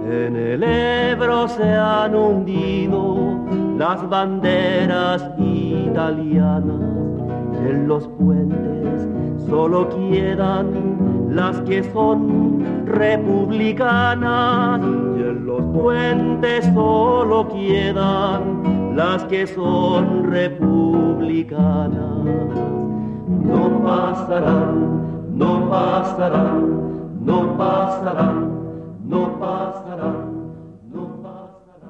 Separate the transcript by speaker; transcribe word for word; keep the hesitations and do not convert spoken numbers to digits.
Speaker 1: En el Ebro se han hundido las banderas italianas y en los puentes solo quedan las que son republicanas y en los puentes solo quedan las que son republicanas. No pasarán, no pasarán, no pasarán.